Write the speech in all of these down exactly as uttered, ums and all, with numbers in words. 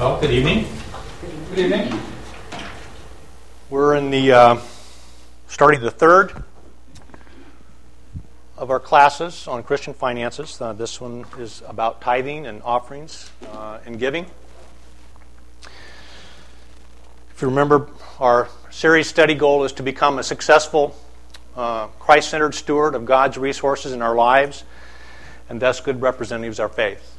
Well, good evening. Good evening. We're in the uh, starting the third of our classes on Christian finances. Uh, this one is about tithing and offerings uh, and giving. If you remember, our series study goal is to become a successful, uh, Christ-centered steward of God's resources in our lives, and thus good representatives of our faith.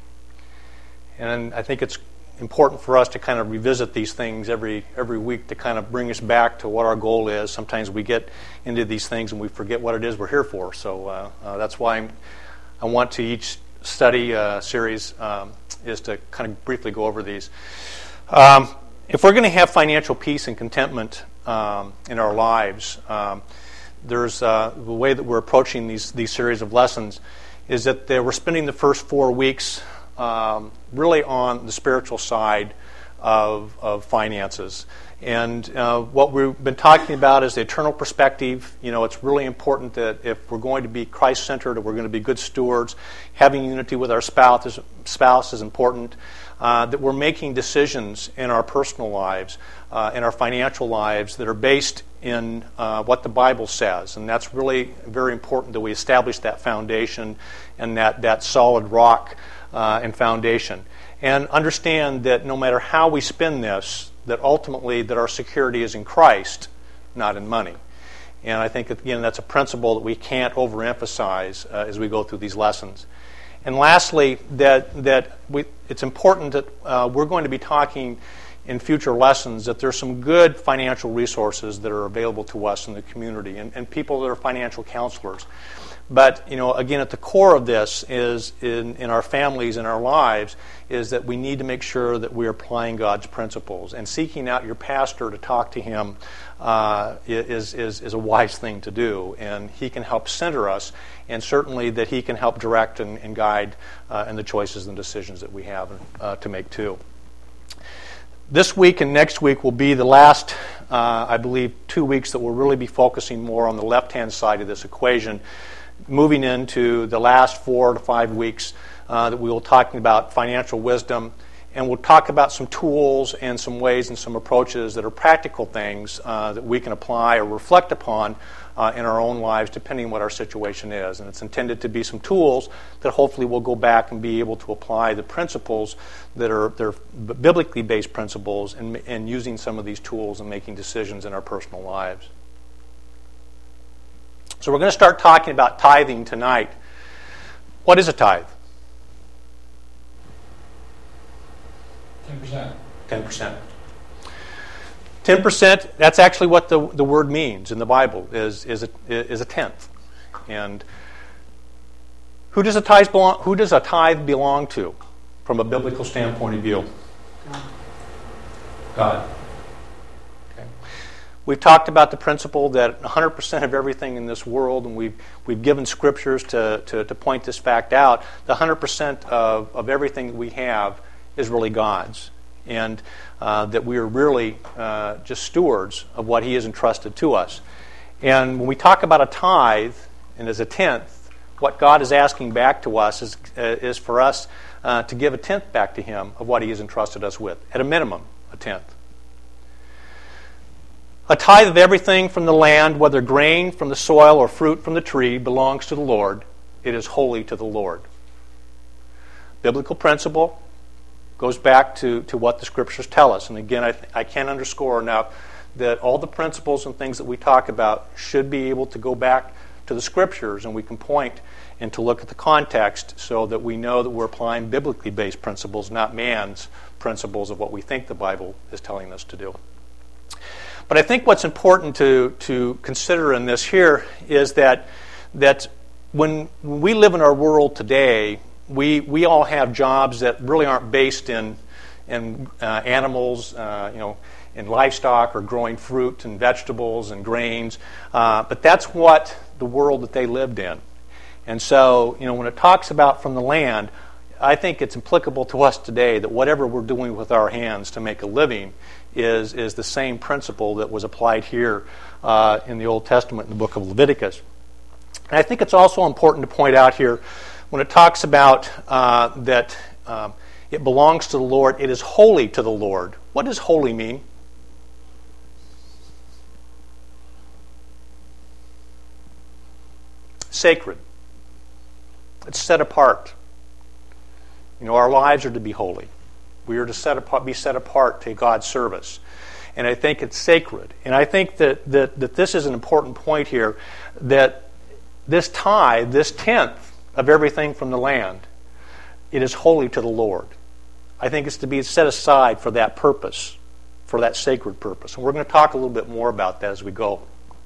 And I think it's important for us to kind of revisit these things every every week to kind of bring us back to what our goal is. Sometimes we get into these things and we forget what it is we're here for. So uh, uh, that's why I'm, I want to each study uh, series um, is to kind of briefly go over these. Um, if we're going to have financial peace and contentment um, in our lives, um, there's uh, the way that we're approaching these these series of lessons is that they, we're spending the first four weeks Um, really on the spiritual side of, of finances. And uh, what we've been talking about is the eternal perspective. You know, it's really important that if we're going to be Christ-centered, or we're going to be good stewards, having unity with our spouse is, spouse is important, uh, that we're making decisions in our personal lives, uh, in our financial lives that are based in uh, what the Bible says. And that's really very important that we establish that foundation and that, that solid rock Uh, and foundation, and understand that no matter how we spend this, that ultimately that our security is in Christ, not in money. And I think, again, that's a principle that we can't overemphasize uh, as we go through these lessons. And lastly, that that we, it's important that uh, we're going to be talking in future lessons that there's some good financial resources that are available to us in the community, and, and people that are financial counselors. But, you know, again, at the core of this is in, in our families and our lives is that we need to make sure that we're applying God's principles. And seeking out your pastor to talk to him uh, is, is, is a wise thing to do. And he can help center us, and certainly that he can help direct and, and guide uh, in the choices and decisions that we have uh, to make too. This week and next week will be the last, uh, I believe, two weeks that we'll really be focusing more on the left-hand side of this equation, moving into the last four to five weeks uh, that we will talking about financial wisdom, and we'll talk about some tools and some ways and some approaches that are practical things uh, that we can apply or reflect upon uh, in our own lives, depending on what our situation is. And it's intended to be some tools that hopefully we'll go back and be able to apply the principles that are they're biblically based principles, and, and using some of these tools and making decisions in our personal lives. So we're going to start talking about tithing tonight. What is a tithe? ten percent. ten percent. ten percent, that's actually what the, the word means in the Bible, is, is, a, is a tenth. And who does a tithe belong, who does a tithe belong to from a biblical standpoint of view? God. God. We've talked about the principle that one hundred percent of everything in this world, and we've we've given scriptures to, to, to point this fact out, the one hundred percent of, of everything that we have is really God's. And uh, that we are really uh, just stewards of what He has entrusted to us. And when we talk about a tithe, and as a tenth, what God is asking back to us is, uh, is for us uh, to give a tenth back to Him of what He has entrusted us with. At a minimum, a tenth. A tithe of everything from the land, whether grain from the soil or fruit from the tree, belongs to the Lord. It is holy to the Lord. Biblical principle goes back to, to what the Scriptures tell us. And again, I, I can't underscore enough that all the principles and things that we talk about should be able to go back to the Scriptures, and we can point and to look at the context so that we know that we're applying biblically based principles, not man's principles of what we think the Bible is telling us to do. But I think what's important to, to consider in this here is that that when we live in our world today, we we all have jobs that really aren't based in in uh, animals, uh, you know, in livestock or growing fruit and vegetables and grains. Uh, but that's what the world that they lived in. And so, you know, when it talks about from the land, I think it's applicable to us today that whatever we're doing with our hands to make a living is is the same principle that was applied here uh, in the Old Testament in the book of Leviticus. And I think it's also important to point out here when it talks about uh, that um, It belongs to the Lord. It is holy to the Lord. What does holy mean? Sacred. It's set apart. You know, our lives are to be holy. We are to set apart, be set apart to God's service. And I think it's sacred. And I think that, that, that this is an important point here, that this tithe, this tenth of everything from the land, it is holy to the Lord. I think it's to be set aside for that purpose, for that sacred purpose. And we're going to talk a little bit more about that as we go.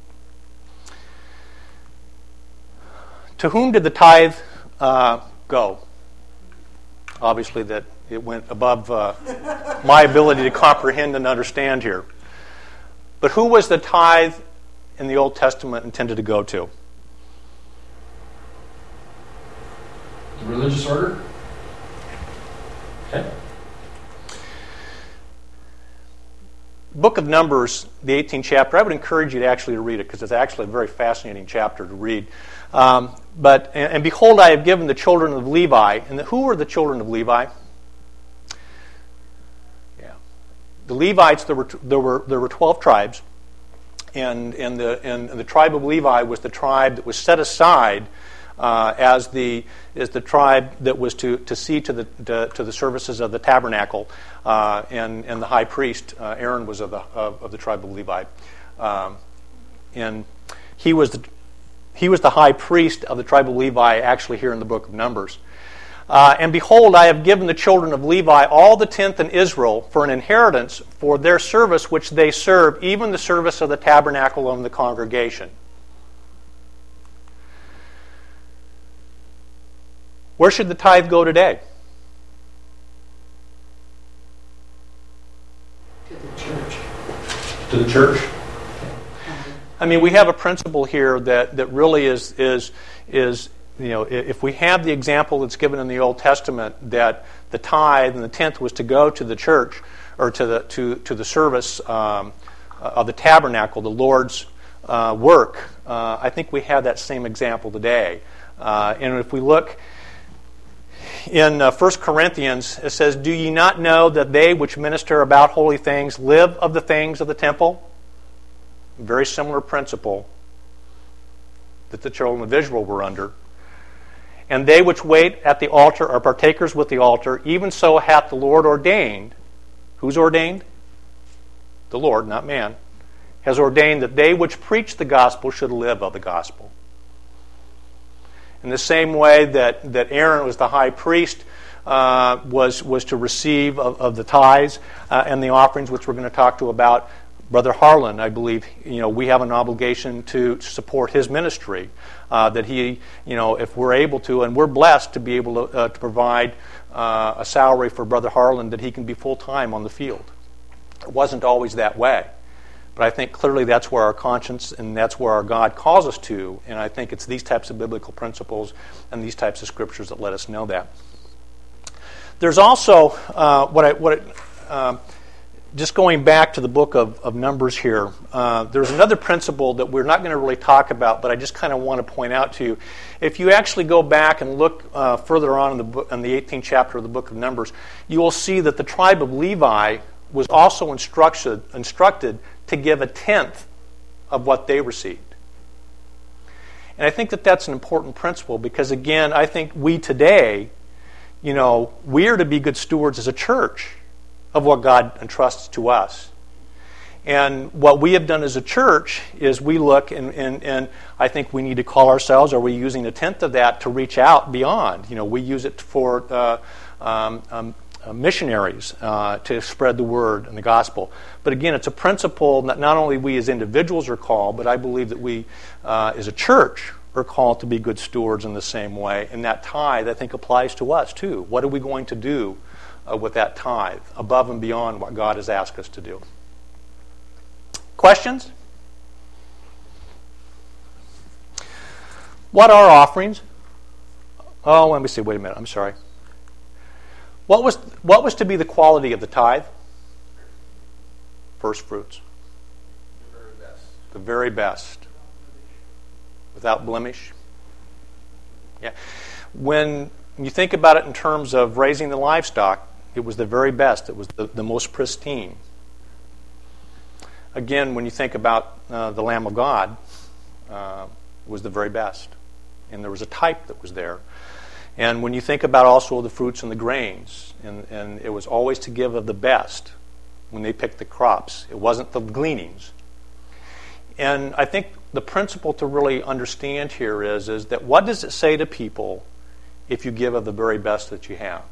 To whom did the tithe uh, go? Obviously, that it went above uh, my ability to comprehend and understand here. But who was the tithe in the Old Testament intended to go to? The religious order? Okay. Book of Numbers, the eighteenth chapter, I would encourage you to actually read it because it's actually a very fascinating chapter to read. Um, but and, and behold, I have given the children of Levi. And the, who were the children of Levi? Yeah, the Levites. There were there were there were twelve tribes, and and the and the tribe of Levi was the tribe that was set aside uh, as the as the tribe that was to, to see to the to, to the services of the tabernacle, uh, and and the high priest uh, Aaron was of the of, of the tribe of Levi, um, and he was the He was the high priest of the tribe of Levi, actually here in the book of Numbers. Uh, and behold, I have given the children of Levi all the tenth in Israel for an inheritance for their service which they serve, even the service of the tabernacle of the congregation. Where should the tithe go today? To the church. To the church? I mean, we have a principle here that, that really is, is, is, you know, if we have the example that's given in the Old Testament that the tithe and the tenth was to go to the church or to the to, to the service um, of the tabernacle, the Lord's uh, work, uh, I think we have that same example today. Uh, and if we look in uh, First Corinthians, it says, "Do ye not know that they which minister about holy things live of the things of the temple?" Very similar principle that the children of Israel were under. "And they which wait at the altar are partakers with the altar. Even so hath the Lord ordained." Who's ordained? The Lord, not man. Has ordained that they which preach the gospel should live of the gospel. In the same way that, that Aaron was the high priest, uh, was, was to receive of, of the tithes uh, and the offerings, which we're going to talk to about, Brother Harlan, I believe, you know, we have an obligation to support his ministry. Uh, that he, you know, if we're able to, and we're blessed to be able to, uh, to provide uh, a salary for Brother Harlan, that he can be full time on the field. It wasn't always that way, but I think clearly that's where our conscience and that's where our God calls us to. And I think it's these types of biblical principles and these types of scriptures that let us know that. There's also uh, what I what. It, um, Just going back to the book of, of Numbers here, uh, there's another principle that we're not going to really talk about, but I just kind of want to point out to you. If you actually go back and look uh, further on in the, book, in the eighteenth chapter of the book of Numbers, you will see that the tribe of Levi was also instructed, instructed to give a tenth of what they received. And I think that that's an important principle because, again, I think we today, you know, we are to be good stewards as a church of what God entrusts to us. And what we have done as a church is we look and, and, and I think we need to call ourselves, are we using a tenth of that to reach out beyond? You know, we use it for uh, um, um, uh, missionaries uh, to spread the word and the gospel. But again, it's a principle that not only we as individuals are called, but I believe that we uh, as a church are called to be good stewards in the same way. And that tithe, I think, applies to us too. What are we going to do Uh, with that tithe, above and beyond what God has asked us to do? Questions? What are offerings? Oh, let me see. Wait a minute. I'm sorry. What was what was to be the quality of the tithe? First fruits. The very best. The very best. Without blemish. Yeah. When you think about it in terms of raising the livestock, It was the very best. It was the, the most pristine. Again, when you think about uh, the Lamb of God, uh, it was the very best. And there was a type that was there. And when you think about also the fruits and the grains, and, and it was always to give of the best when they picked the crops. It wasn't the gleanings. And I think the principle to really understand here is, is that what does it say to people if you give of the very best that you have?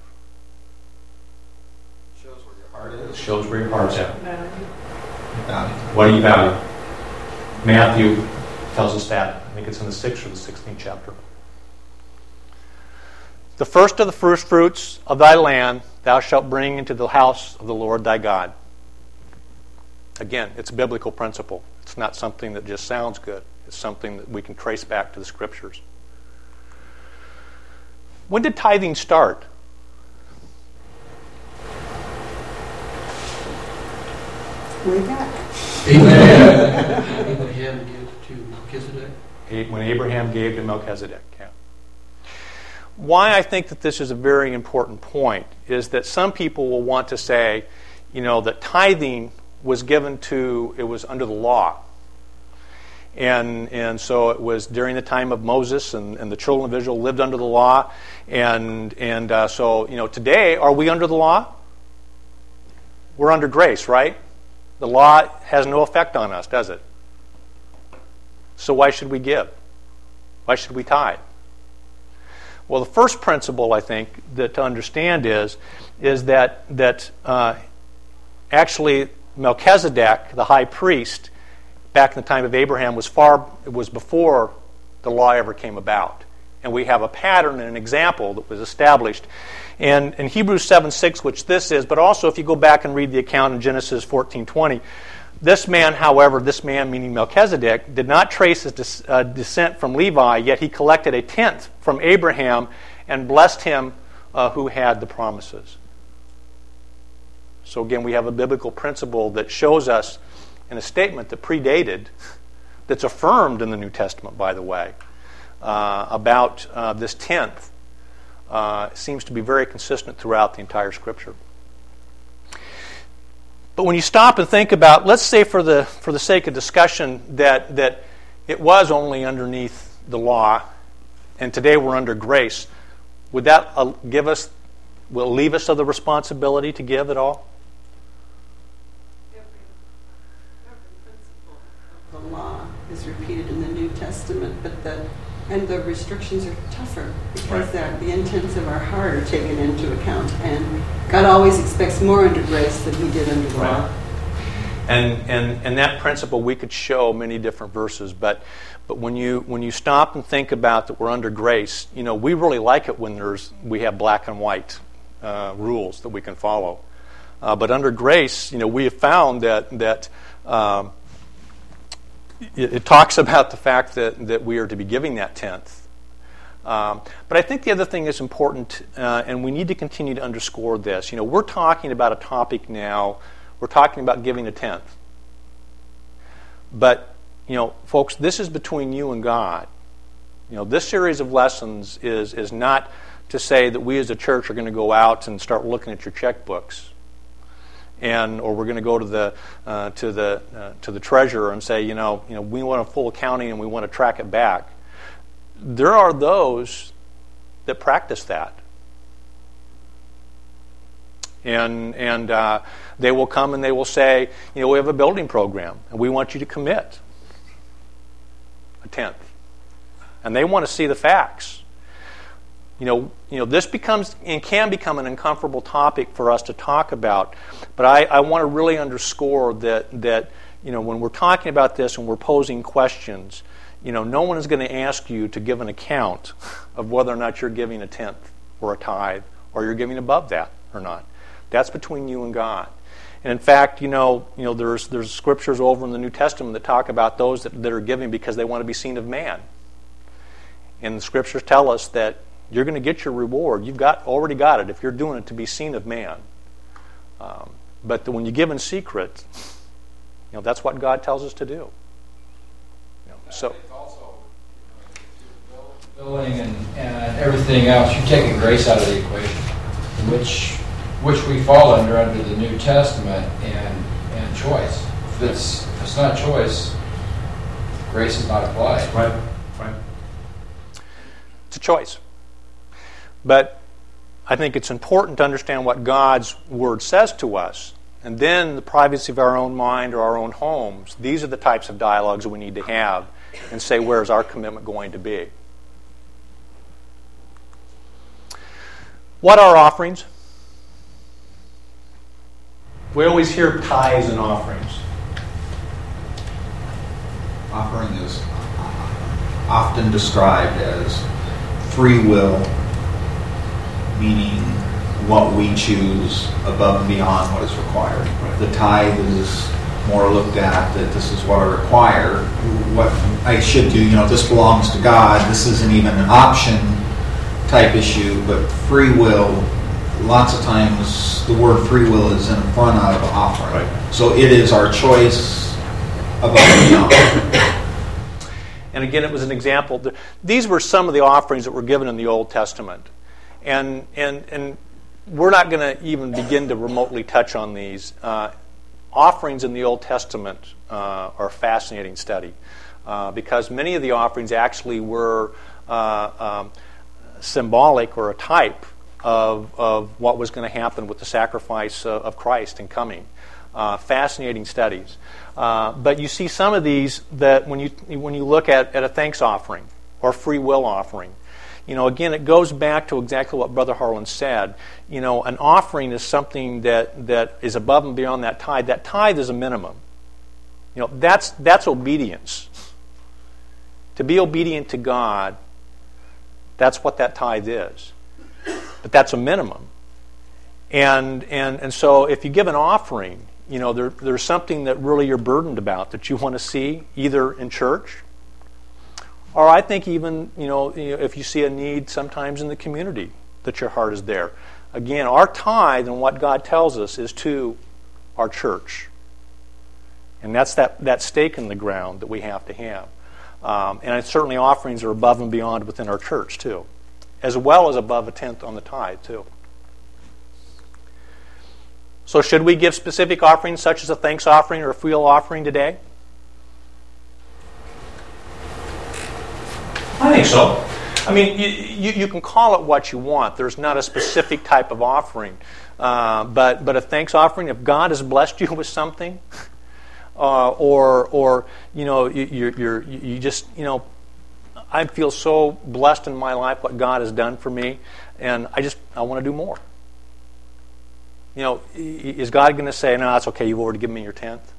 Shows where your heart It is. shows where your heart's at. Value. Value. What do you value? Matthew tells us that. I think it's in the sixth or the sixteenth chapter. The first of the first fruits of thy land thou shalt bring into the house of the Lord thy God. Again, it's a biblical principle. It's not something that just sounds good. It's something that we can trace back to the Scriptures. When did tithing start? Way back. Abraham gave to Melchizedek. When Abraham gave to Melchizedek. Yeah. Why I think that this is a very important point is that some people will want to say, you know, that tithing was given to, it was under the law. And and so it was during the time of Moses, and, and the children of Israel lived under the law. And, and uh, so, you know, today, are we under the law? We're under grace, right? The law has no effect on us, does it? So why should we give? Why should we tithe? Well, the first principle, I think, that to understand is, is that, that uh, actually Melchizedek, the high priest, back in the time of Abraham, was far it was before the law ever came about. And we have a pattern and an example that was established. And in Hebrews seven six, which this is, but also if you go back and read the account in Genesis fourteen twenty, this man, however, this man meaning Melchizedek, did not trace his des- uh, descent from Levi, yet he collected a tenth from Abraham and blessed him uh, who had the promises. So again, we have a biblical principle that shows us in a statement that predated, that's affirmed in the New Testament, by the way, uh, about uh, this tenth. Uh, seems to be very consistent throughout the entire Scripture. But when you stop and think about, let's say for the for the sake of discussion that that it was only underneath the law, and today we're under grace, would that uh, give us, will it leave us of the responsibility to give at all? Every, every principle of the law is repeated in the New Testament, but the and the restrictions are tougher because Right. the intents of our heart are taken into account, and God always expects more under grace than He did under the Right. law. And and and that principle we could show many different verses, but but when you when you stop and think about that we're under grace, you know, we really like it when there's we have black and white uh, rules that we can follow. Uh, but under grace, you know, we have found that that um, it, it talks about the fact that that we are to be giving that tenth. Um, but I think the other thing is important, uh, and we need to continue to underscore this. You know, we're talking about a topic now. We're talking about giving a tenth. But, you know, folks, this is between you and God. You know, this series of lessons is is not to say that we as a church are going to go out and start looking at your checkbooks, and or we're going to go to the uh, to the uh, to the treasurer and say, you know, you know, we want a full accounting and we want to track it back. There are those that practice that. And and uh, they will come and they will say, you know, we have a building program and we want you to commit a tenth. And they want to see the facts. You know, you know, this becomes and can become an uncomfortable topic for us to talk about. But I, I want to really underscore that that you know when we're talking about this and we're posing questions, you know, no one is going to ask you to give an account of whether or not you're giving a tenth or a tithe or you're giving above that or not. That's between you and God. And in fact, you know, you know, there's there's scriptures over in the New Testament that talk about those that, that are giving because they want to be seen of man. And the scriptures tell us that you're going to get your reward. You've got already got it if you're doing it to be seen of man. Um, but the, when you give in secret, you know, that's what God tells us to do. You know, so. Billing and, and everything else, you're taking grace out of the equation, which which we fall under under the New Testament, and and choice. If it's, if it's not choice, grace is not applied. Right. Right. It's a choice. But I think it's important to understand what God's Word says to us. And then in the privacy of our own mind or our own homes, these are the types of dialogues that we need to have and say, where is our commitment going to be? What are offerings? We always hear tithes and offerings. Offering is often described as free will, meaning what we choose above and beyond what is required. The tithe is more looked at that this is what I require, what I should do. You know, this belongs to God. This isn't even an option type issue, but free will, lots of times the word free will is in front of offering. Right. So it is our choice above and beyond. And again, it was an example. These were some of the offerings that were given in the Old Testament. And and and we're not going to even begin to remotely touch on these. Uh, offerings in the Old Testament uh, are a fascinating study uh, because many of the offerings actually were uh, um, symbolic or a type of, of what was going to happen with the sacrifice of, of Christ in coming. Uh, fascinating studies. Uh, but you see some of these that when you when you look at, at a thanks offering or free will offering, you know, again, it goes back to exactly what Brother Harlan said. You know, an offering is something that, that is above and beyond that tithe. That tithe is a minimum. You know, that's that's obedience. To be obedient to God, that's what that tithe is. But that's a minimum. And and and so if you give an offering, you know, there, there's something that really you're burdened about that you want to see either in church, or I think even, you know, if you see a need sometimes in the community, that your heart is there. Again, our tithe and what God tells us is to our church. And that's that, that stake in the ground that we have to have. Um, and certainly offerings are above and beyond within our church, too, as well as above a tenth on the tithe, too. So should we give specific offerings such as a thanks offering or a free will offering today? I think so. I mean, you, you, you can call it what you want. There's not a specific type of offering. Uh, but, but a thanks offering, if God has blessed you with something, uh, or, or you know, you, you're, you're, you just, you know, I feel so blessed in my life what God has done for me, and I just, I want to do more. You know, is God going to say, no, that's okay, you've already given me your tenth?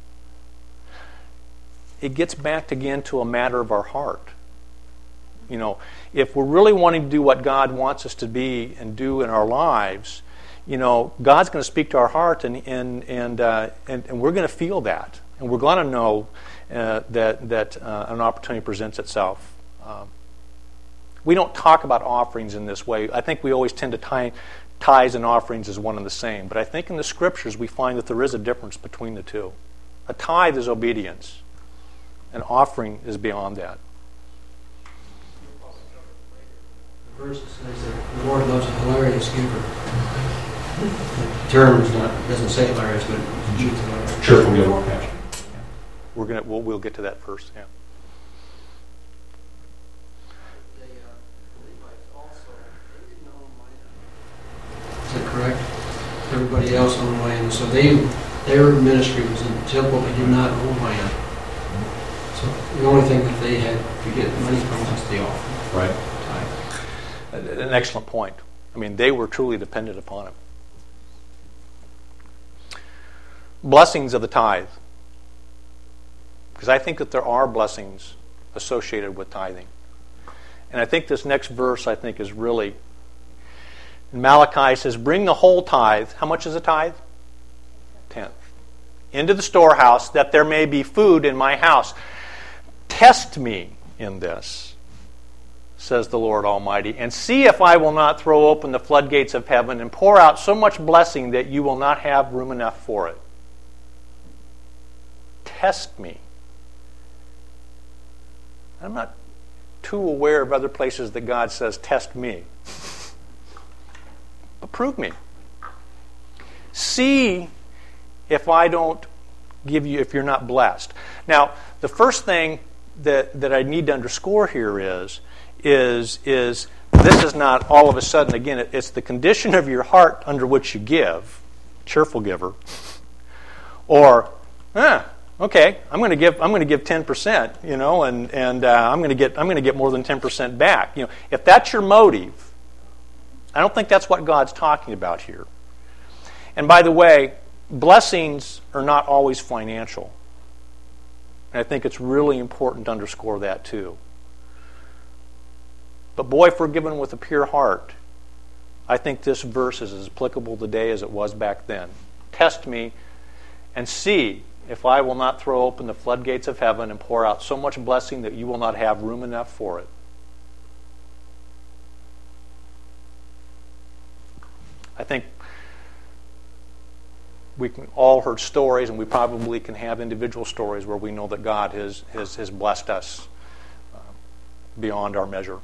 It gets back again to a matter of our heart. You know, if we're really wanting to do what God wants us to be and do in our lives, you know, God's going to speak to our heart, and and and uh, and, and we're going to feel that, and we're going to know uh, that that uh, an opportunity presents itself. Um, we don't talk about offerings in this way. I think we always tend to tie tithes and offerings as one and the same, but I think in the Scriptures we find that there is a difference between the two. A tithe is obedience. An offering is beyond that. The verse says that the Lord loves a hilarious giver. The term is not, doesn't say hilarious, but it's hilarious. Cheerful giver. We're gonna we'll, we'll get to that first. Yeah. Is that correct? Everybody else owned land, so they their ministry was in the temple. They did not own land. So the only thing that they had to get money from was the offering. Right. An excellent point. I mean, they were truly dependent upon him. Blessings of the tithe. Because I think that there are blessings associated with tithing. And I think this next verse, I think, is really... And Malachi says, bring the whole tithe. How much is a tithe? Tenth. Into the storehouse, that there may be food in my house. Test me in this, says the Lord Almighty, and see if I will not throw open the floodgates of heaven and pour out so much blessing that you will not have room enough for it. Test me. I'm not too aware of other places that God says, test me. But prove me. See if I don't give you, if you're not blessed. Now, the first thing that, that I need to underscore here is, is, is this is not all of a sudden, again, it, it's the condition of your heart under which you give, cheerful giver, or, ah, okay, I'm going to give, I'm going to give ten percent, you know, and and uh, I'm going to get, I'm going to get more than ten percent back. You know, if that's your motive, I don't think that's what God's talking about here. And by the way, blessings are not always financial. And I think it's really important to underscore that too. But boy, if we're given with a pure heart, I think this verse is as applicable today as it was back then. Test me and see if I will not throw open the floodgates of heaven and pour out so much blessing that you will not have room enough for it. I think we can all heard stories, and we probably can have individual stories where we know that God has, has, has blessed us uh, beyond our measure.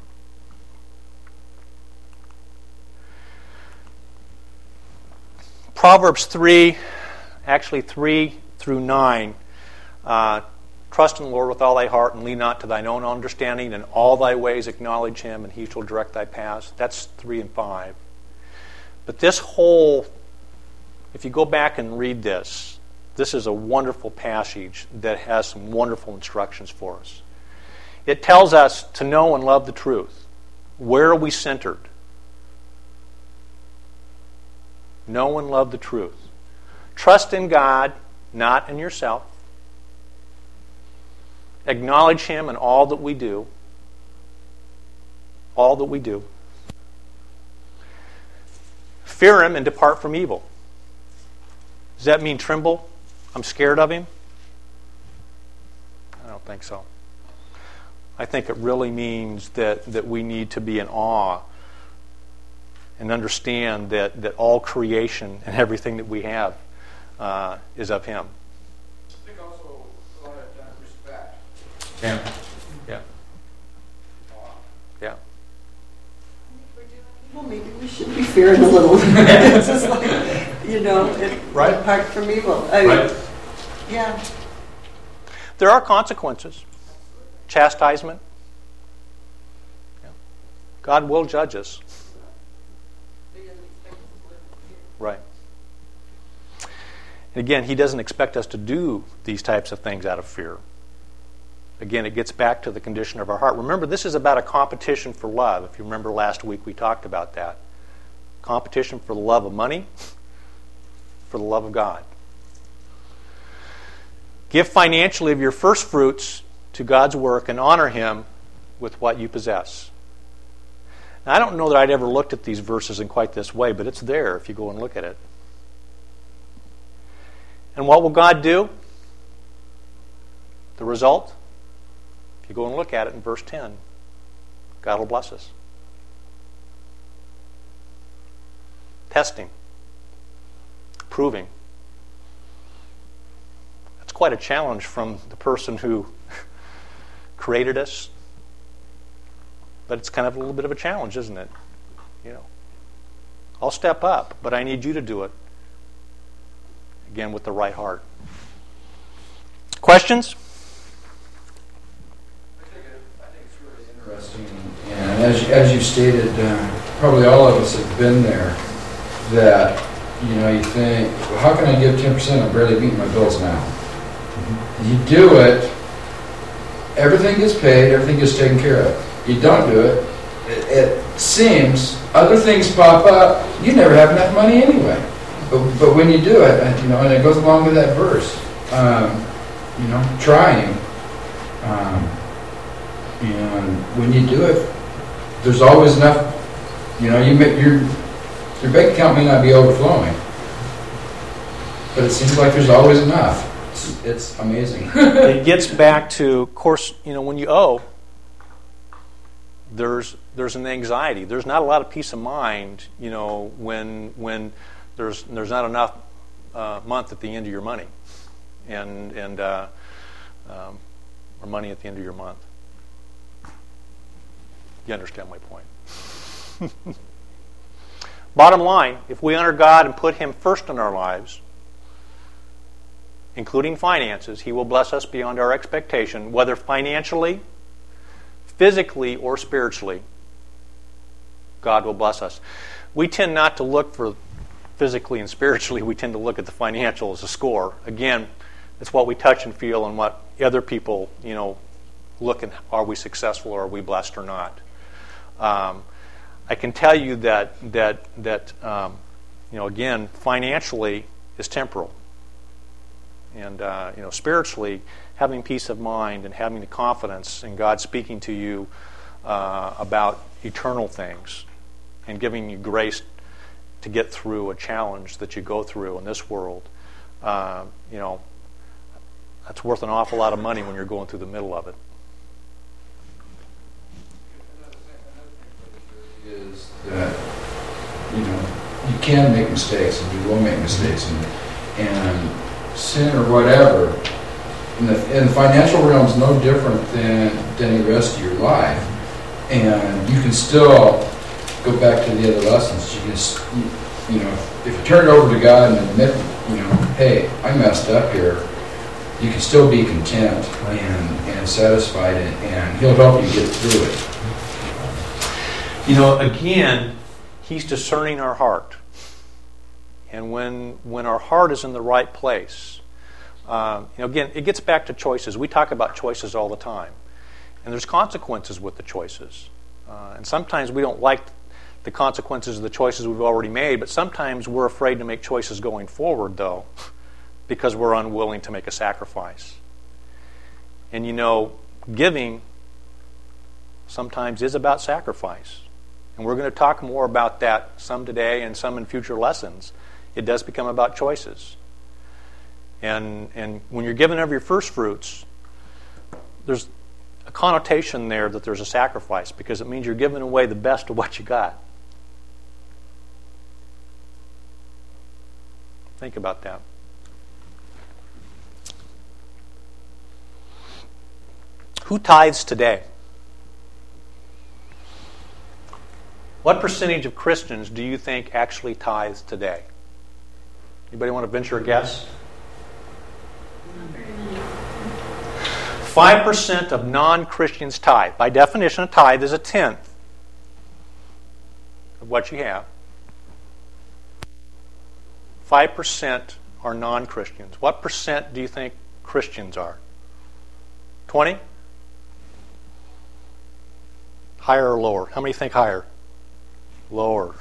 Proverbs three, actually three through nine, uh, trust in the Lord with all thy heart and lean not to thine own understanding. In all thy ways acknowledge him, and he shall direct thy paths. That's three and five. But this whole, if you go back and read this, this is a wonderful passage that has some wonderful instructions for us. It tells us to know and love the truth. Where are we centered? Know and love the truth. Trust in God, not in yourself. Acknowledge him in all that we do. All that we do. Fear him and depart from evil. Does that mean tremble? I'm scared of him? I don't think so. I think it really means that, that we need to be in awe and understand that, that all creation and everything that we have uh, is of him. I think also a lot of time respect. Yeah. Yeah. Yeah. Well, maybe we should be fearing a little. It's just like, you know, it, Right. apart from evil. I mean, Right. Yeah. There are consequences. Chastisement. Yeah. God will judge us. Right. And again, he doesn't expect us to do these types of things out of fear. Again, it gets back to the condition of our heart. Remember, this is about a competition for love. If you remember last week, we talked about that. Competition for the love of money, for the love of God. Give financially of your first fruits to God's work and honor him with what you possess. Now, I don't know that I'd ever looked at these verses in quite this way, but it's there if you go and look at it. And what will God do? The result? If you go and look at it in verse ten, God will bless us. Testing. Proving. That's quite a challenge from the person who created us. But it's kind of a little bit of a challenge, isn't it? You know, I'll step up, but I need you to do it. Again, with the right heart. Questions? I think, it, I think it's really interesting. And as, as you stated, uh, probably all of us have been there, that, you know, you think, well, how can I give ten percent? I'm barely meeting my bills now. Mm-hmm. You do it, everything gets paid, everything gets taken care of. You don't do it, it, it seems other things pop up, you never have enough money anyway. But, but when you do it, and, you know, and it goes along with that verse, um, you know, trying, um, and when you do it, there's always enough. You know, you may, your your bank account may not be overflowing, but it seems like there's always enough. It's, it's amazing. It gets back to, of course, you know, when you owe, there's there's an anxiety. There's not a lot of peace of mind, you know, when when there's there's not enough uh, month at the end of your money, and and uh, um, or money at the end of your month. You understand my point. Bottom line, if we honor God and put Him first in our lives, including finances, He will bless us beyond our expectation, whether financially, physically, or spiritually. God will bless us. We tend not to look for physically and spiritually. We tend to look at the financial as a score. Again, it's what we touch and feel and what other people, you know, look and are we successful or are we blessed or not. Um, I can tell you that that that um, you know, again, financially is temporal, and uh, you know, spiritually, having peace of mind and having the confidence in God speaking to you uh, about eternal things and giving you grace to get through a challenge that you go through in this world, uh, you know, that's worth an awful lot of money when you're going through the middle of it. Is that, you know, you can make mistakes and you will make mistakes and, and sin or whatever in the, in the financial realm is no different than, than the rest of your life, and you can still go back to the other lessons. You can, you, you know, if you turn it over to God and admit, you know, hey, I messed up here, you can still be content and, and satisfied, and, and He'll help you get through it. You know, again, He's discerning our heart. And when when our heart is in the right place, um, you know, again, it gets back to choices. We talk about choices all the time. And there's consequences with the choices. Uh, and sometimes we don't like the consequences of the choices we've already made, but sometimes we're afraid to make choices going forward, though, because we're unwilling to make a sacrifice. And you know, giving sometimes is about sacrifice. And we're going to talk more about that some today and some in future lessons. It does become about choices. And and when you're giving of your first fruits, there's a connotation there that there's a sacrifice, because it means you're giving away the best of what you got. Think about that. Who tithes today? What percentage of Christians do you think actually tithes today? Anybody want to venture a guess? Five percent of non-Christians tithe. By definition, a tithe is a tenth of what you have. Five percent are non-Christians. What percent do you think Christians are? Twenty? Higher or lower? How many think higher? Lower.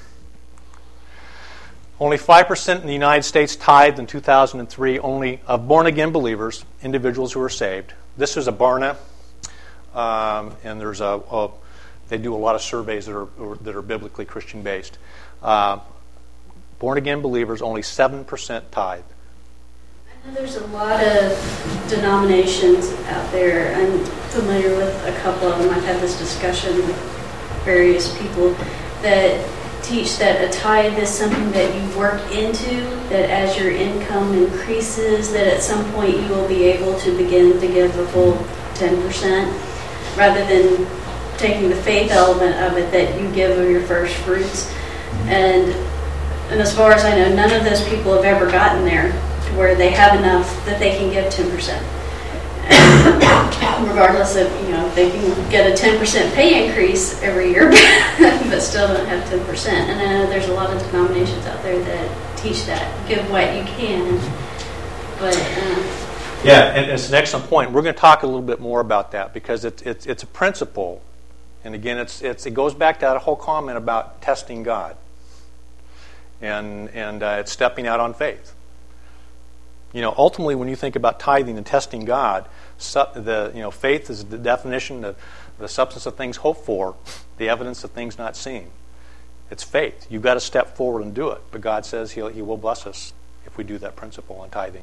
Only five percent in the United States tithed in two thousand three, only of born-again believers, individuals who are saved. This is a Barna, um, and there's a, a, they do a lot of surveys that are that are biblically Christian-based. Uh, born-again believers, only seven percent tithe. I know there's a lot of denominations out there. I'm familiar with a couple of them. I've had this discussion with various people that teach that a tithe is something that you work into, that as your income increases, that at some point you will be able to begin to give the full ten percent, rather than taking the faith element of it that you give of your first fruits. And and as far as I know, none of those people have ever gotten there to where they have enough that they can give ten percent. Regardless of, you know, they can get a ten percent pay increase every year, but still don't have ten percent. And I know there's a lot of denominations out there that teach that. Give what you can. But um, yeah, and it's an excellent point. We're going to talk a little bit more about that, because it's it's, it's a principle. And again, it's it's it goes back to that whole comment about testing God. And, and uh, it's stepping out on faith. You know, ultimately, when you think about tithing and testing God, su- the you know faith is the definition of the substance of things hoped for, the evidence of things not seen. It's faith. You've got to step forward and do it. But God says He'll, He will bless us if we do that principle on tithing.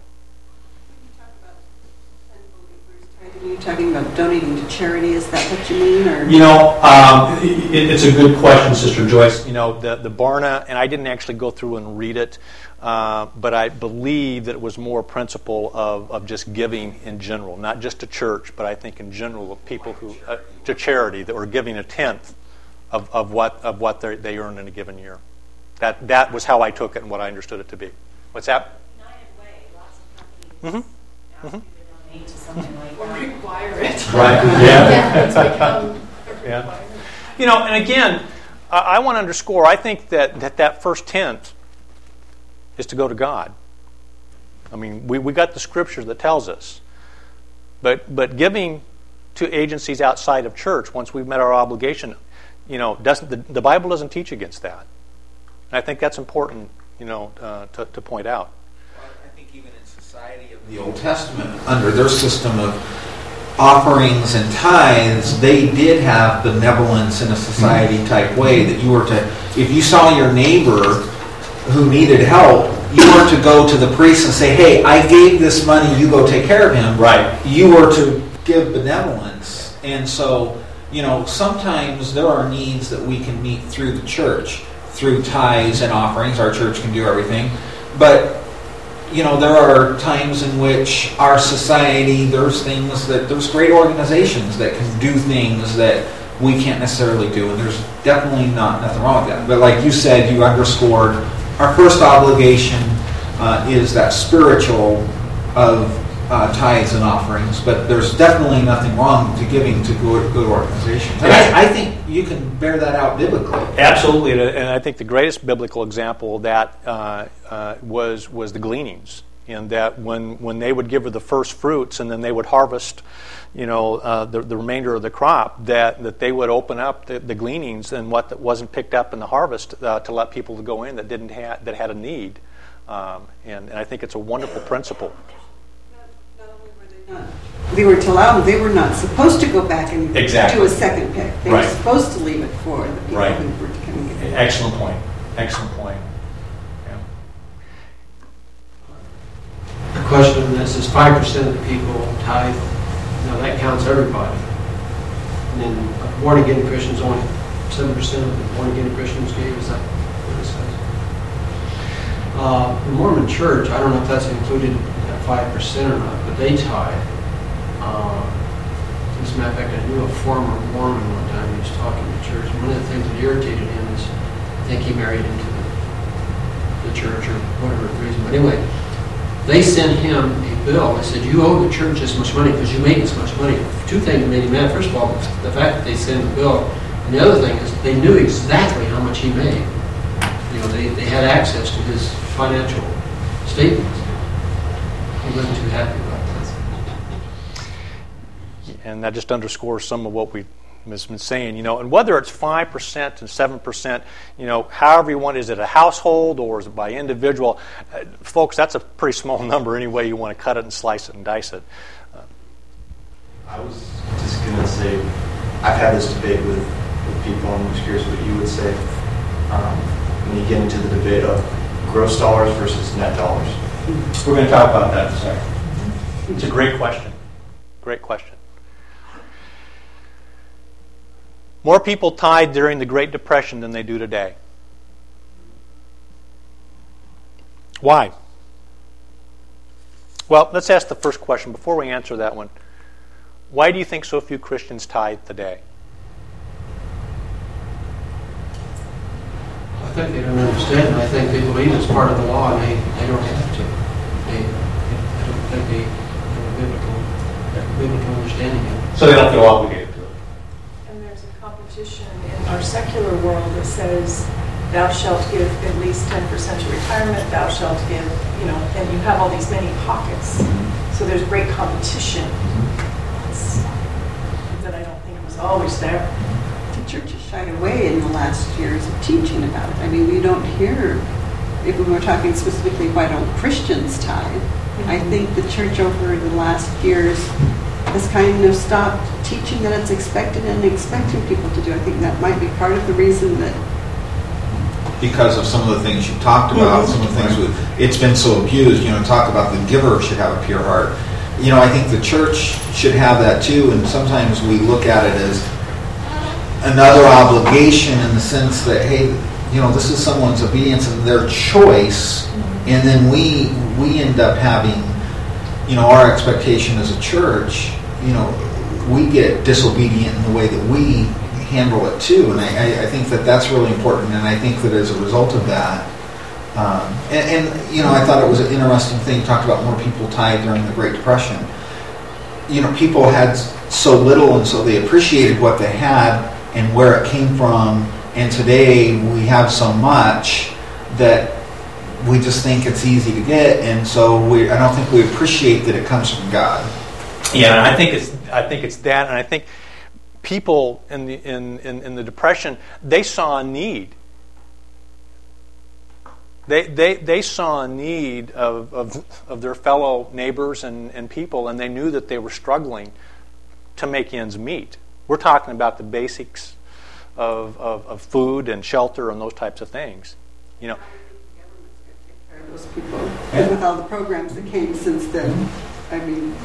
Are you talking about donating to charity? Is that what you mean? Or? You know, um, it, it's a good question, Sister Joyce. You know, the, the Barna, and I didn't actually go through and read it, uh, but I believe that it was more a principle of, of just giving in general, not just to church, but I think in general of people who, uh, to charity, that were giving a tenth of, of what of what they earn in a given year. That that was how I took it and what I understood it to be. What's that? United Way, lots of companies Mm-hmm. ask Mm-hmm. you to donate to something like Or that. require it. Right. Yeah, Yeah. it's become a Yeah. requirement. You know, and again, I, I want to underscore, I think that, that that first tenth is to go to God. I mean, we, we got the scripture that tells us. But but giving to agencies outside of church, once we've met our obligation, you know, doesn't the, the Bible doesn't teach against that. And I think that's important, you know, uh, to, to point out. Well, I think even in society of the Old Testament, under their system of offerings and tithes, they did have benevolence in a society type way that you were to, if you saw your neighbor who needed help, you weren't to go to the priest and say, hey, I gave this money, you go take care of him. Right. You were to give benevolence. And so, you know, sometimes there are needs that we can meet through the church, through tithes and offerings. Our church can do everything. But, you know, there are times in which our society, there's things that, there's great organizations that can do things that we can't necessarily do. And there's definitely not nothing wrong with that. But like you said, you underscored, our first obligation uh, is that spiritual of uh, tithes and offerings, but there's definitely nothing wrong to giving to good, good organizations. And I, I think you can bear that out biblically. Absolutely, and I think the greatest biblical example of that uh, uh, was was the gleanings, in that when, when they would give her the first fruits and then they would harvest, you know, uh, the, the remainder of the crop, that, that they would open up the, the gleanings and what that wasn't picked up in the harvest uh, to let people go in that didn't ha- that had a need, um, and, and I think it's a wonderful principle. Not only were they not, they were to allow them, they were not supposed to go back and Exactly. do a second pick. They Right. were supposed to leave it for the people Right. who were to come and get it. Excellent point. Excellent point. Yeah. The question on this is five percent of the people tithe. Now that counts everybody. And then born again Christians, only seven percent of the born again Christians gave. Is that what it says? Uh, the Mormon Church, I don't know if that's included in that five percent or not, but they tithe. Uh, as a matter of fact, I knew a former Mormon one time. He was talking to church. And one of the things that irritated him is, I think he married into the, the church or whatever the reason. But anyway, they sent him a bill. They said, you owe the church this much money because you make this much money. Two things made him mad. First of all, the fact that they sent him a bill. And the other thing is they knew exactly how much he made. You know, they, they had access to his financial statements. He wasn't too happy about that. And that just underscores some of what we've been saying, you know, and whether it's five percent and seven percent, you know, however you want, is it a household or is it by individual? Uh, folks, that's a pretty small number any way you want to cut it and slice it and dice it. Uh, I was just going to say, I've had this debate with, with people, and I'm just curious what you would say um, when you get into the debate of gross dollars versus net dollars. We're going to talk about that in a second. It's a great question. Great question. More people tithed during the Great Depression than they do today. Why? Well, let's ask the first question before we answer that one. Why do you think so few Christians tithe today? I think they don't understand, and I think they believe it's part of the law, and they, they don't have to. They, I don't think they have a biblical, biblical understanding of it. So they don't feel obligated to it. And there's a competition in our secular world that says, thou shalt give at least ten percent to retirement, thou shalt give, you know, and you have all these many pockets. So there's great competition It's, that I don't think was always there. The church has shied away in the last years of teaching about it. I mean, we don't hear, if we were talking specifically, why don't Christians tithe? Mm-hmm. I think the church over the last years has kind of stopped teaching that it's expected and expecting people to do. I think that might be part of the reason that Because of some of the things you talked about, Mm-hmm. some of the things with, it's been so abused, you know, talk about the giver should have a pure heart. You know, I think the church should have that too, and sometimes we look at it as another obligation in the sense that, hey, you know, this is someone's obedience and their choice, and then we we end up having, you know, our expectation as a church, you know, we get disobedient in the way that we handle it too. And I, I think that that's really important. And I think that as a result of that, um, and, and, you know, I thought it was an interesting thing. You talked about more people tithe during the Great Depression. You know, people had so little, and so they appreciated what they had and where it came from. And today we have so much that we just think it's easy to get, and so we, I don't think we appreciate that it comes from God. Yeah, and I think it's I think it's that, and I think people in the in, in, in the Depression, they saw a need. They they they saw a need of of, of their fellow neighbors and, and people, and they knew that they were struggling to make ends meet. We're talking about the basics of of, of food and shelter and those types of things. You know. Those people, and with all the programs that came since then, I mean.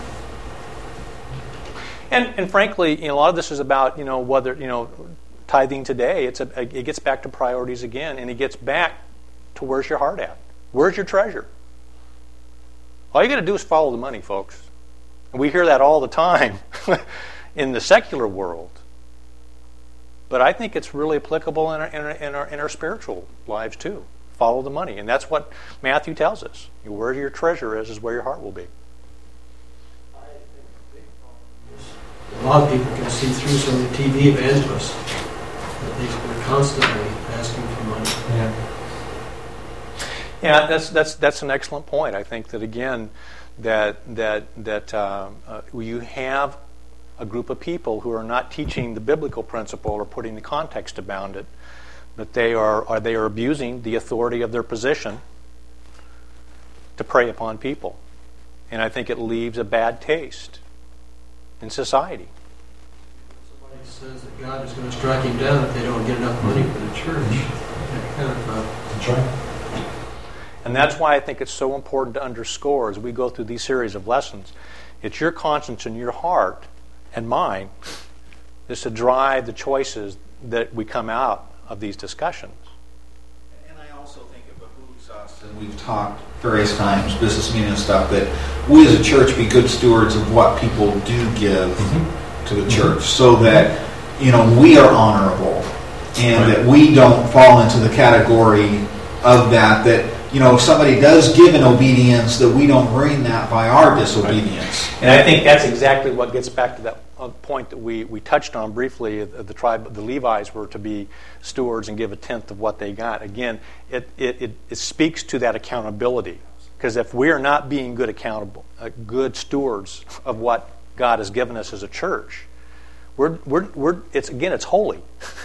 And and frankly, you know, a lot of this is about, you know, whether, you know, tithing today. It's a, it gets back to priorities again, and it gets back to where's your heart at? Where's your treasure? All you got to do is follow the money, folks. And we hear that all the time in the secular world. But I think it's really applicable in our, in our, in our, in our spiritual lives too. Follow the money. And that's what Matthew tells us. Where your treasure is, is where your heart will be. A lot of people can see through some of the T V evangelists that they're constantly asking for money. Yeah. Yeah, that's that's that's an excellent point. I think that again, that that that uh, uh, you have a group of people who are not teaching the biblical principle or putting the context around it, but they are, are they are abusing the authority of their position to prey upon people, and I think it leaves a bad taste in society. Somebody says that God is going to strike him down if they don't get enough money for the church. That kind of, uh, That's right. And that's why I think it's so important to underscore as we go through these series of lessons. It's your conscience and your heart and mine is to drive the choices that we come out of these discussions. And I also think it behooves us, and we've talked various times, business meeting and stuff, that we as a church be good stewards of what people do give mm-hmm. to the church, mm-hmm. so that, you know, we are honorable, and right. that we don't fall into the category of that, that, you know, if somebody does give in obedience, that we don't ruin that by our disobedience. Right. And I think that's exactly what gets back to that point that we, we touched on briefly. The tribe, the Levites were to be stewards and give a tenth of what they got. Again, it it, it, it speaks to that accountability. Because if we are not being good accountable, uh, good stewards of what God has given us as a church, we're we're we're it's again it's holy.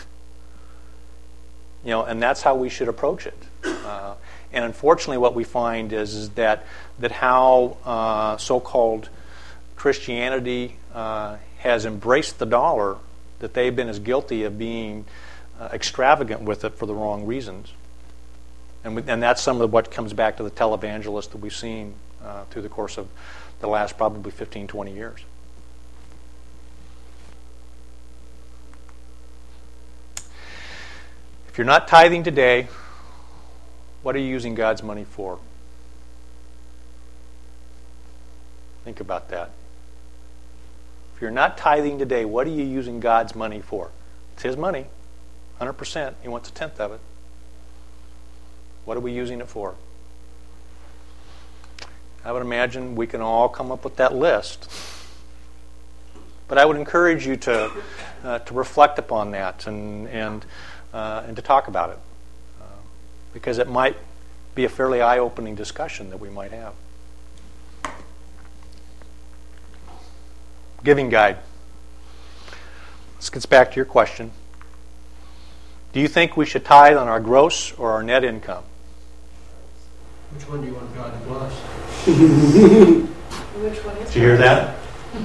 You know, and that's how we should approach it. Uh, And unfortunately, what we find is, is that that how uh, so-called Christianity uh, has embraced the dollar, that they've been as guilty of being uh, extravagant with it for the wrong reasons. And, we, and that's some of what comes back to the televangelists that we've seen uh, through the course of the last probably fifteen, twenty years. If you're not tithing today, what are you using God's money for? Think about that. If you're not tithing today, what are you using God's money for? It's His money, one hundred percent. He wants a tenth of it. What are we using it for? I would imagine we can all come up with that list. But I would encourage you to uh, to reflect upon that and and uh, and to talk about it. Because it might be a fairly eye-opening discussion that we might have. Giving guide. This gets back to your question. Do you think we should tithe on our gross or our net income? Which one do you want God to bless? Which one is Did you hear that?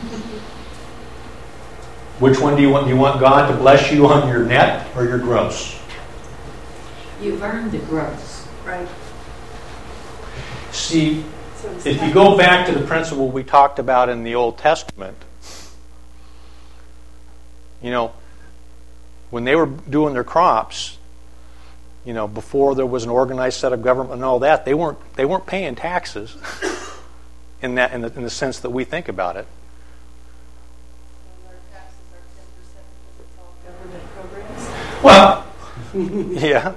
Which one do you want? Do you want God to bless you on your net or your gross? You've earned the gross. Right. See, So it's if you not- go back to the principle we talked about in the Old Testament, you know, when they were doing their crops, you know, before there was an organized set of government and all that, they weren't they weren't paying taxes in that in the, in the sense that we think about it. Our taxes are ten percent because it's all government Well, yeah.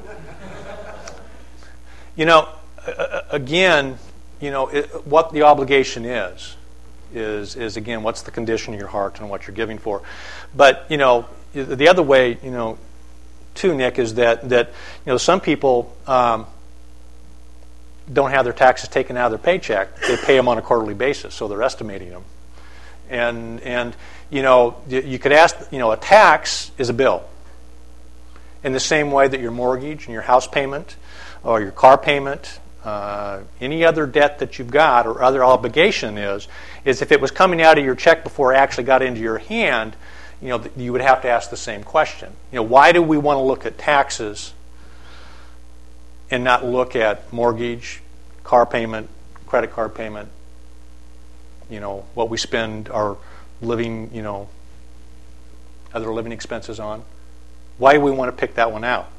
You know, uh, again, you know, it, what the obligation is, is, is again, what's the condition of your heart and what you're giving for. But, you know, the other way, you know, too, Nick, is that, that you know, some people um, don't have their taxes taken out of their paycheck. They pay them on a quarterly basis, so they're estimating them. And, and you know, you could ask, you know, a tax is a bill. In the same way that your mortgage and your house payment or your car payment, uh, any other debt that you've got or other obligation is, is if it was coming out of your check before it actually got into your hand, you know, you would have to ask the same question. You know, why do we want to look at taxes and not look at mortgage, car payment, credit card payment, you know, what we spend our living, you know, other living expenses on? Why do we want to pick that one out?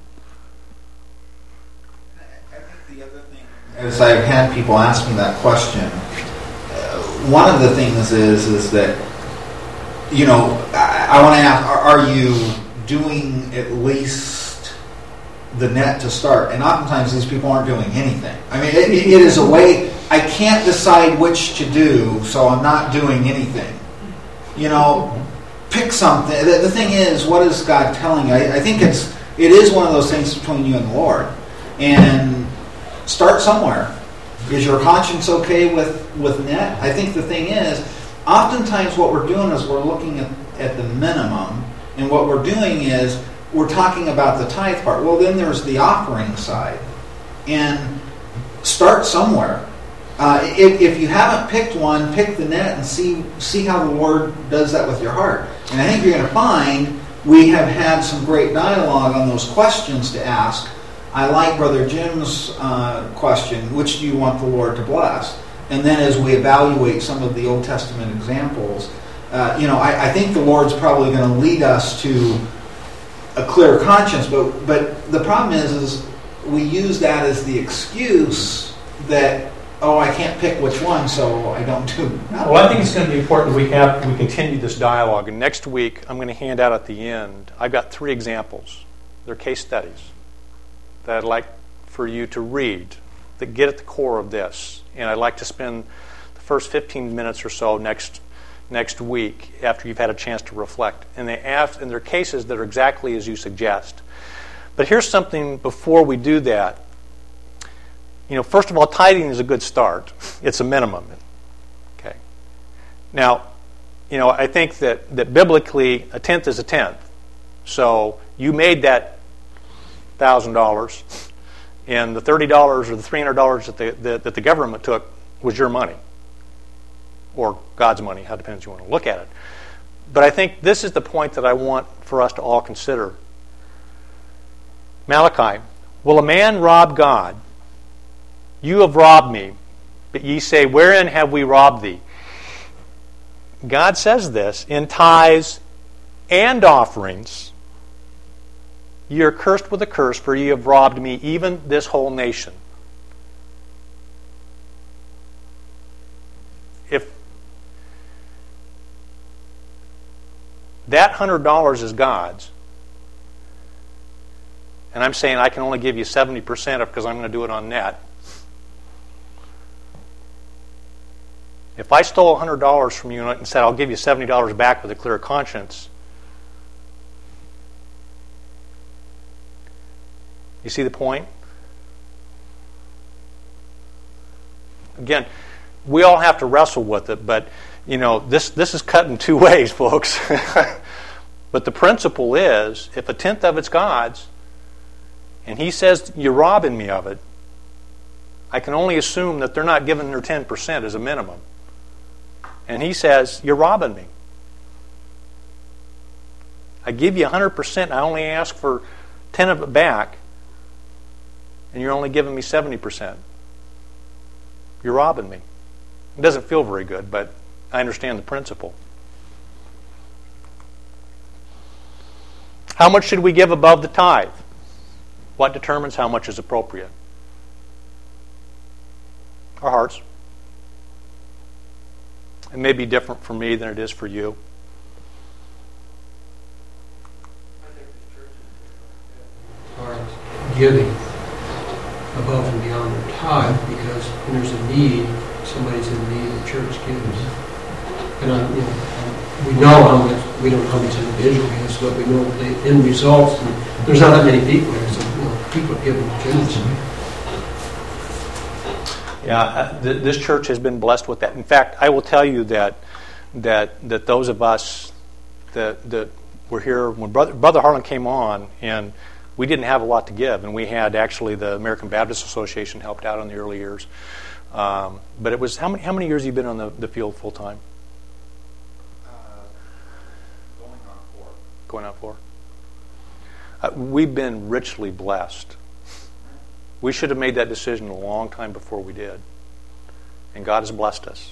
I think the other thing, as I've had people ask me that question, uh, one of the things is is that, you know, I, I want to ask, are, are you doing at least the net to start? And oftentimes these people aren't doing anything. I mean, it, it is a way, I can't decide which to do, so I'm not doing anything. You know, pick something. The, the thing is, what is God telling you? I, I think it's it is one of those things between you and the Lord. And start somewhere. Is your conscience okay with, with net? I think the thing is, oftentimes what we're doing is we're looking at, at the minimum, and what we're doing is we're talking about the tithe part. Well, then there's the offering side. And start somewhere. Uh, if, if you haven't picked one, pick the net and see see how the Lord does that with your heart. And I think you're going to find we have had some great dialogue on those questions to ask. I like Brother Jim's uh, question, which do you want the Lord to bless? And then as we evaluate some of the Old Testament examples, uh, you know, I, I think the Lord's probably going to lead us to a clear conscience. But but the problem is, is we use that as the excuse that, oh, I can't pick which one, so I don't do it. Well, I think it's going to be important we have we continue this dialogue. And next week, I'm going to hand out at the end, I've got three examples. They're case studies that I'd like for you to read that get at the core of this. And I'd like to spend the first fifteen minutes or so next next week after you've had a chance to reflect. And they ask, and they're cases that are exactly as you suggest. But here's something before we do that. You know, first of all, tithing is a good start. It's a minimum. Okay. Now, you know, I think that, that biblically a tenth is a tenth. So you made that one thousand dollars, and the thirty dollars or the three hundred dollars that the, that, that the government took was your money. Or God's money, how depends you want to look at it. But I think this is the point that I want for us to all consider. Malachi, will a man rob God? You have robbed me, but ye say, wherein have we robbed thee? God says this, in tithes and offerings, ye are cursed with a curse, for ye have robbed me, even this whole nation. If that one hundred dollars is God's, and I'm saying I can only give you seventy percent of because I'm going to do it on net, if I stole one hundred dollars from you and said I'll give you seventy dollars back with a clear conscience, you see the point? Again, we all have to wrestle with it, but you know, this this is cut in two ways, folks. But the principle is, if a tenth of it's God's, and He says you're robbing me of it, I can only assume that they're not giving their ten percent as a minimum. And He says, you're robbing me. I give you one hundred percent, I only ask for ten of it back, and you're only giving me seventy percent. You're robbing me. It doesn't feel very good, but I understand the principle. How much should we give above the tithe? What determines how much is appropriate? Our hearts. It may be different for me than it is for you. giving above and beyond their tithe, because when there's a need, somebody's in need, the church gives. And I, you know, we know how much, we don't know how much individual gives, but we know the end results, and there's not that many people there, so you know, people are giving generously. Yeah, uh, th- this church has been blessed with that. In fact, I will tell you that that that those of us that that were here when Brother, Brother Harlan came on, and we didn't have a lot to give, and we had actually the American Baptist Association helped out in the early years. Um, but it was how many how many years have you been on the, the field full time? Uh, going on four. Going on four. Uh, we've been richly blessed. We should have made that decision a long time before we did. And God has blessed us.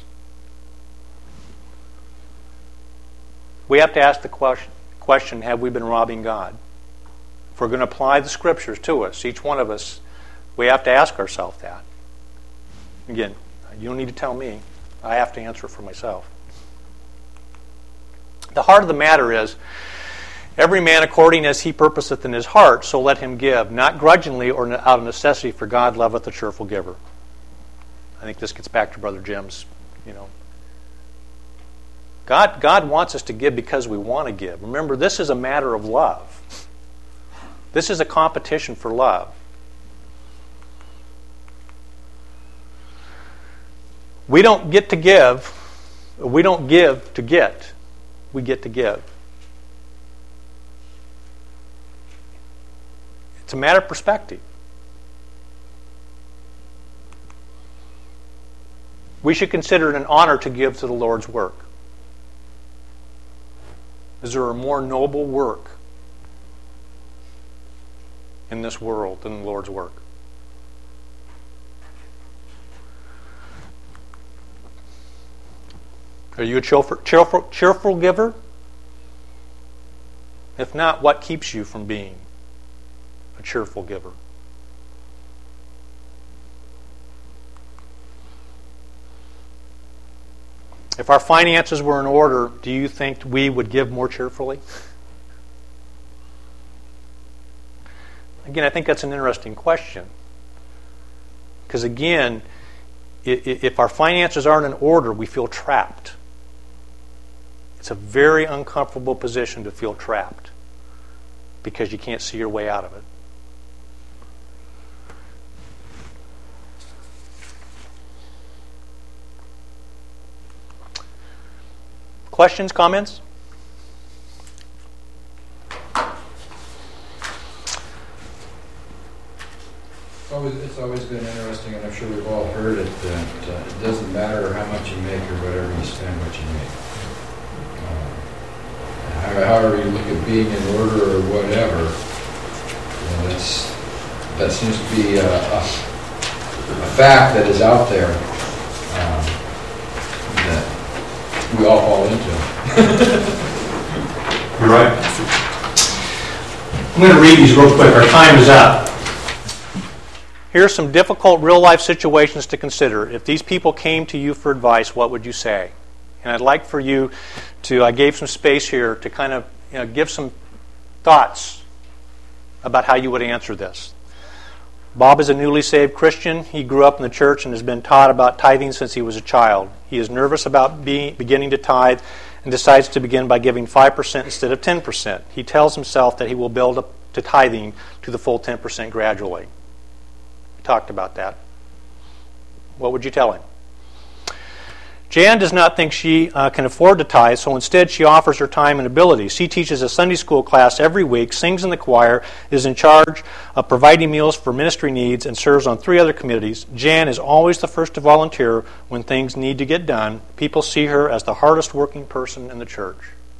We have to ask the question, question, have we been robbing God? If we're going to apply the Scriptures to us, each one of us, we have to ask ourselves that. Again, you don't need to tell me. I have to answer it for myself. The heart of the matter is, every man according as he purposeth in his heart, so let him give, not grudgingly or out of necessity, for God loveth a cheerful giver. I think this gets back to Brother Jim's, you know. God, God wants us to give because we want to give. Remember, this is a matter of love. This is a competition for love. We don't get to give. We don't give to get. We get to give. It's a matter of perspective. We should consider it an honor to give to the Lord's work. Is there a more noble work in this world than the Lord's work? Are you a cheerful, cheerful, cheerful giver? If not, what keeps you from being a cheerful giver? If our finances were in order, do you think we would give more cheerfully? Again, I think that's an interesting question. Because again, if our finances aren't in order, we feel trapped. It's a very uncomfortable position to feel trapped because you can't see your way out of it. Questions, comments? It's always, it's always been interesting, and I'm sure we've all heard it, that uh, it doesn't matter how much you make or whatever you spend, what you make. Uh, however you look at being in order or whatever, you know, that's, that seems to be a, a, a fact that is out there um, that we all fall into. You're right. I'm going to read these real quick. Our time is up. Here are some difficult real-life situations to consider. If these people came to you for advice, what would you say? And I'd like for you to, I gave some space here to kind of you know, give some thoughts about how you would answer this. Bob is a newly saved Christian. He grew up in the church and has been taught about tithing since he was a child. He is nervous about being, beginning to tithe and decides to begin by giving five percent instead of ten percent. He tells himself that he will build up to tithing to the full ten percent gradually. We talked about that. What would you tell him? Jan does not think she uh, can afford to tithe, so instead she offers her time and ability. She teaches a Sunday school class every week, sings in the choir, is in charge of providing meals for ministry needs, and serves on three other committees. Jan is always the first to volunteer when things need to get done. People see her as the hardest working person in the church.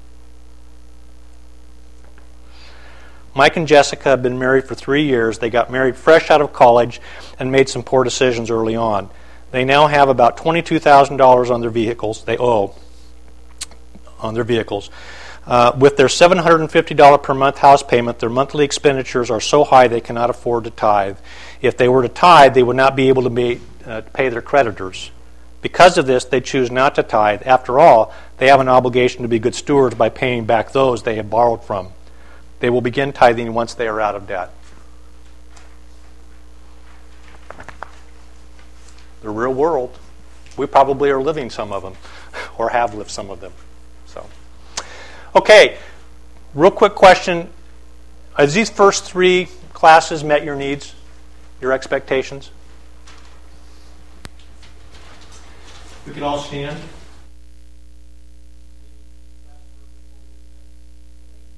Mike and Jessica have been married for three years. They got married fresh out of college and made some poor decisions early on. They now have about twenty-two thousand dollars on their vehicles. They owe on their vehicles. Uh, with their seven hundred fifty dollars per month house payment, their monthly expenditures are so high they cannot afford to tithe. If they were to tithe, they would not be able to be, uh, pay their creditors. Because of this, they choose not to tithe. After all, they have an obligation to be good stewards by paying back those they have borrowed from. They will begin tithing once they are out of debt. the real world. We probably are living some of them, or have lived some of them. So, okay, real quick question. Has these first three classes met your needs, your expectations? We could all stand.